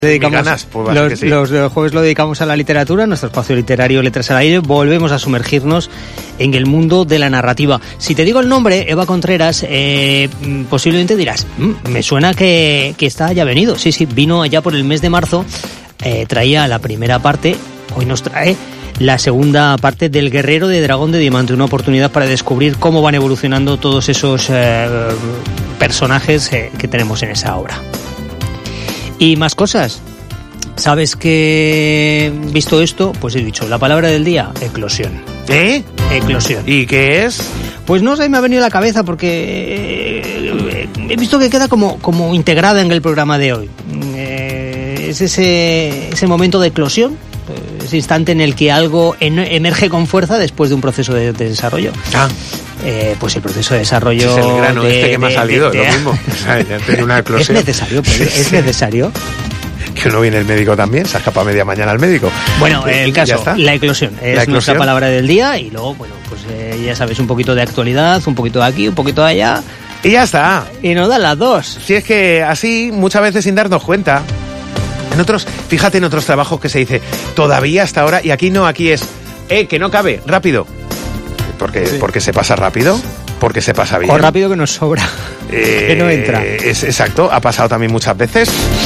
Dedicamos, los jueves lo dedicamos a la literatura, nuestro espacio literario Letras al Aire. Volvemos a sumergirnos en el mundo de la narrativa. Si te digo el nombre, Eva Contreras, posiblemente dirás, me suena que está ya venido. Sí, vino allá por el mes de marzo, traía la primera parte, hoy nos trae la segunda parte del Guerrero de Dragón de Diamante, una oportunidad para descubrir cómo van evolucionando todos esos personajes que tenemos en esa obra. Y más cosas. ¿Sabes que, visto esto, pues he dicho, la palabra del día, eclosión? Eclosión. ¿Y qué es? Pues no sé, me ha venido a la cabeza porque he visto que queda como integrada en el programa de hoy. Es ese momento de eclosión, ese instante en el que algo emerge con fuerza después de un proceso de desarrollo. Pues el proceso de desarrollo... Es el grano que me ha salido, es lo mismo. O sea, ya tiene una eclosión. ¿Es necesario, Pedro? ¿Es necesario? Que no viene el médico también, se escapa media mañana al médico. Bueno, el caso, la eclosión es nuestra palabra del día y luego, bueno, pues ya sabes, un poquito de actualidad, un poquito de aquí, un poquito de allá. Y ya está. Y nos dan las dos. Si es que así, muchas veces sin darnos cuenta. Fíjate en otros trabajos que se dice, todavía hasta ahora, y aquí no, aquí es, que no cabe, rápido. Porque se pasa rápido, porque se pasa bien. O rápido que nos sobra, que no entra. Es exacto, ha pasado también muchas veces.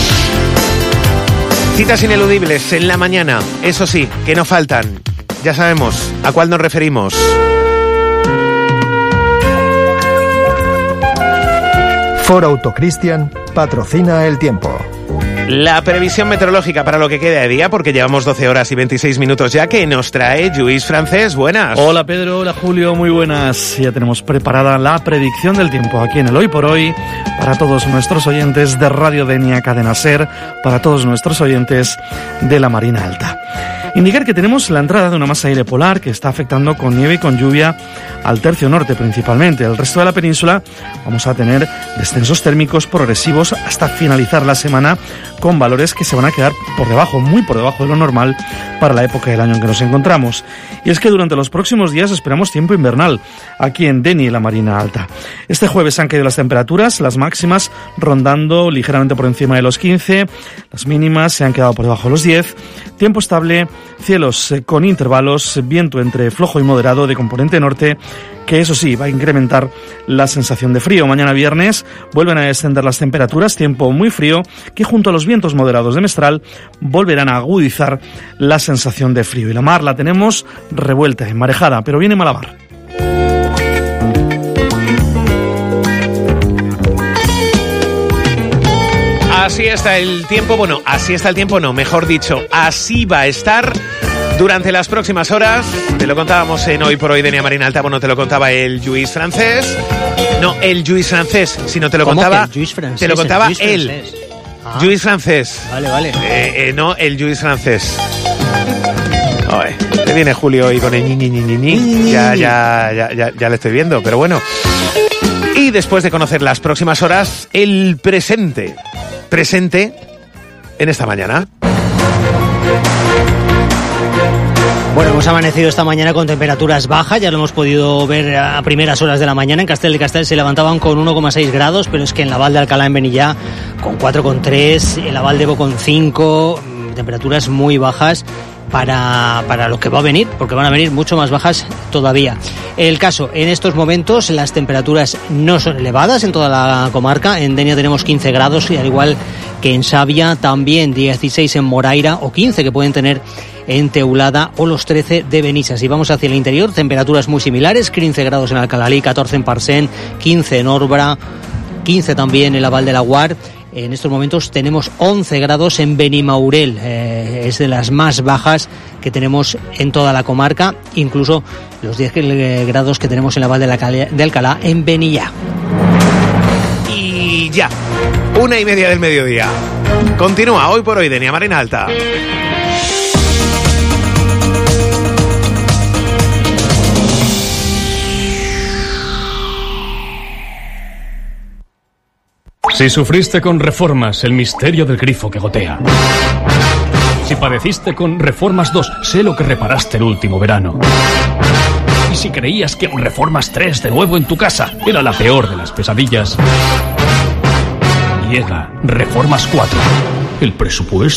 Citas ineludibles en la mañana, eso sí, que no faltan. Ya sabemos a cuál nos referimos. Foro Autocristian patrocina el tiempo. La previsión meteorológica para lo que queda de día, porque llevamos 12 horas y 26 minutos ya, que nos trae Lluís Francés. Buenas. Hola Pedro, hola Julio, muy buenas. Ya tenemos preparada la predicción del tiempo aquí en el Hoy por Hoy, para todos nuestros oyentes de Radio Denia Cadena Ser, para todos nuestros oyentes de la Marina Alta. Indicar que tenemos la entrada de una masa de aire polar que está afectando con nieve y con lluvia al tercio norte principalmente. El resto de la península vamos a tener descensos térmicos progresivos hasta finalizar la semana, con valores que se van a quedar por debajo, muy por debajo de lo normal para la época del año en que nos encontramos. Y es que durante los próximos días esperamos tiempo invernal aquí en Denia y la Marina Alta. Este jueves han caído las temperaturas, las máximas rondando ligeramente por encima de los 15, las mínimas se han quedado por debajo de los 10, tiempo estable, cielos con intervalos, viento entre flojo y moderado de componente norte, que eso sí, va a incrementar la sensación de frío. Mañana viernes vuelven a descender las temperaturas, tiempo muy frío, que junto a los vientos moderados de Mestral volverán a agudizar la sensación de frío. Y la mar la tenemos revuelta, enmarejada, pero viene malabar. Así está el tiempo, mejor dicho, así va a estar durante las próximas horas. Te lo contábamos en Hoy por Hoy Denia Marina Alta, te lo contaba el Lluís Francés. No el Lluís Francés, sino te lo contaba. Te lo contaba él. Lluís Francés. Vale. No el Lluís Francés. Oye, te viene Julio hoy con el ñi. Ya le estoy viendo, pero bueno. Y después de conocer las próximas horas, el presente en esta mañana. Bueno, hemos amanecido esta mañana con temperaturas bajas, ya lo hemos podido ver a primeras horas de la mañana. En Castel de Castel se levantaban con 1,6 grados, pero es que en la Val de Alcalá, en Benillà, con 4,3, en la Val de Bo con 5, temperaturas muy bajas para lo que va a venir, porque van a venir mucho más bajas todavía. El caso, en estos momentos las temperaturas no son elevadas en toda la comarca. En Denia tenemos 15 grados, y al igual que en Savia, también 16 en Moraira, o 15 que pueden tener en Teulada, o los 13 de Benissa. Si vamos hacia el interior, temperaturas muy similares, 15 grados en Alcalalí, 14 en Parcent, 15 en Orbra, 15 también en la Val de Laguar. En estos momentos tenemos 11 grados en Benimaurel, es de las más bajas que tenemos en toda la comarca, incluso los 10 grados que tenemos en la Val de Alcalá, en Benillà. Y ya, 1:30 del mediodía. Continúa Hoy por Hoy Denia Marina Alta. Si sufriste con Reformas, el misterio del grifo que gotea. Si padeciste con Reformas 2, sé lo que reparaste el último verano. Y si creías que un Reformas 3 de nuevo en tu casa era la peor de las pesadillas, llega Reformas 4. el presupuesto